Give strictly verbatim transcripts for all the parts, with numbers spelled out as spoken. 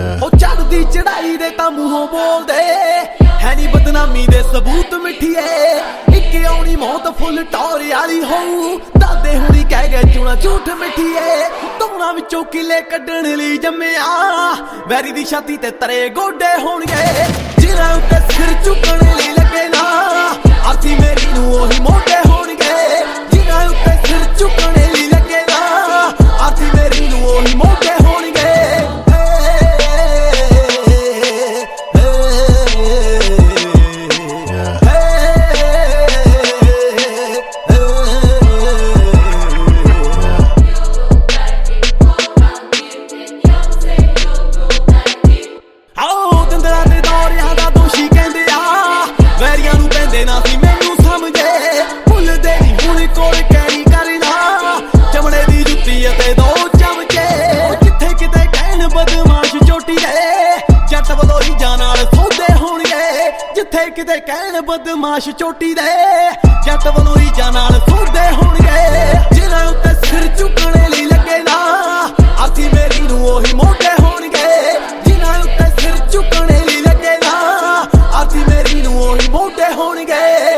चढ़दी चढ़ाई दे तां मूहों बोलदे है नी बदनामी दे सबूत मिठिए इक आउणी मौत फुल टौर वाली होऊ दादे हुणी कह गए चूना झूठ मिठिए तौणा विचों किले कड्ढण लई जम्मिया वैरी दी छाती ते तरे गोडे होणगे जिन्हां उत्ते सिर झुकण लई लगे ना अर्थी मेरी नूं ओही मोढे होणगे जिन्हां उत्ते सिर झुकण लई लगे ना अर्थी मेरी नूं ओही मोढे होणगे जिथे किते कहण बदमाश चोटी दे जट वलों रीझां नाल सोदे होणगे जिन्हां उत्ते सिर झुकण लई लगे ना अर्थी मेरी नूं ओही मोढे होणगे जिन्हां उत्ते सिर झुकण लई लगे ना अर्थी मेरी नूं ओही मोढे होणगे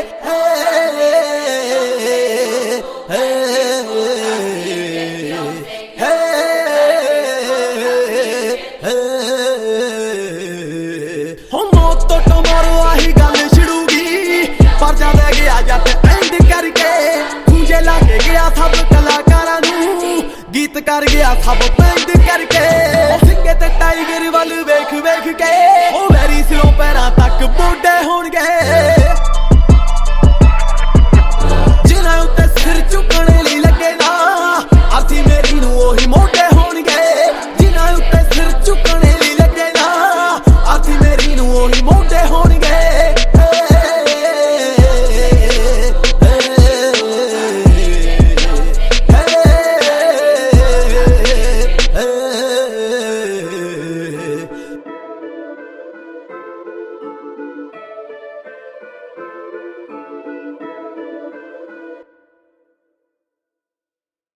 सब कलाकारां नूं गीत कर गया सब बंद करके सिंगे ते टाइगर वल वेख वेख के